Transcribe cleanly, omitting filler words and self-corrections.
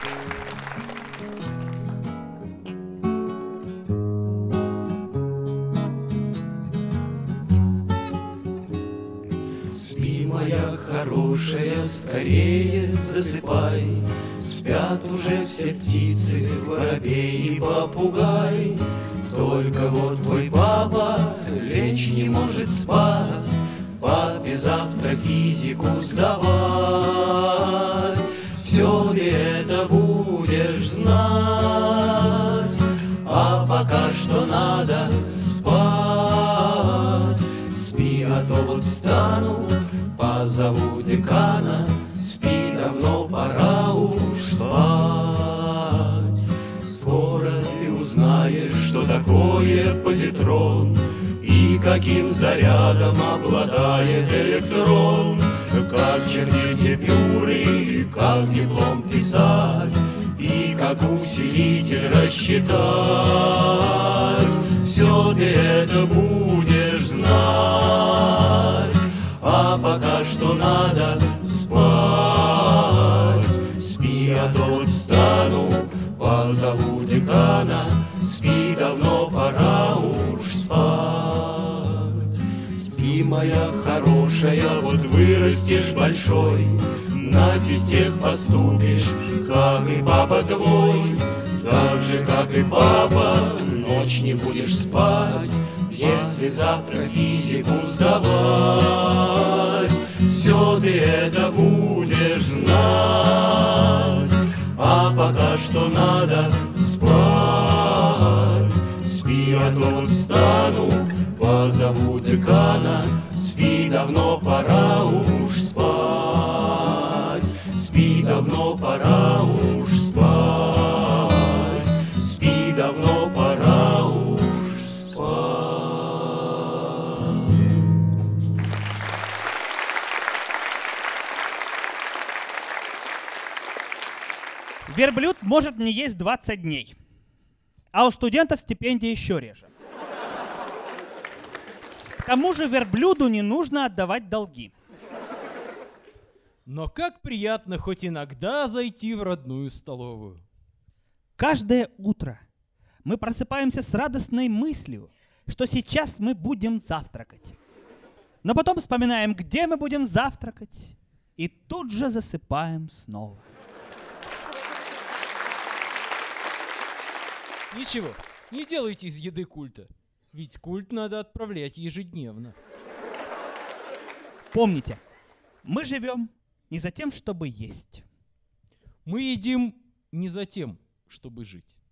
Спи, моя хорошая, скорее засыпай. Спят уже все птицы, воробей и попугай. Только вот твой папа лечь не может спать, папе завтра физику сдавать. Все ты это будешь знать, а пока что надо спать. Спи, а то вот встану, позову декана. Спи, давно пора уж спать. Скоро ты узнаешь, что такое позитрон и каким зарядом обладает электрон. Как чертить эпюры, как диплом писать и как усилитель рассчитать. Все ты это будешь знать, а пока что надо спать. Спи, а то вот встану, позову декана. Спи, давно пора уж спать. Спи, моя хорошая, вот вырастешь большой, на физтех поступишь, как и папа твой. Так же, как и папа, ночь не будешь спать, если завтра физику сдавать. Все ты это будешь знать, а пока что надо спать. Спи, а то вот встану, позову декана. Спи, давно пора уж спать. Спи, давно пора уж спать. Спи, давно пора уж спать. Верблюд может не есть 20 дней, а у студентов стипендии еще реже. К тому же верблюду не нужно отдавать долги. Но как приятно хоть иногда зайти в родную столовую. Каждое утро мы просыпаемся с радостной мыслью, что сейчас мы будем завтракать. Но потом вспоминаем, где мы будем завтракать, и тут же засыпаем снова. Ничего, не делайте из еды культа, ведь культ надо отправлять ежедневно. Помните, мы живем не за тем, чтобы есть. Мы едим не за тем, чтобы жить.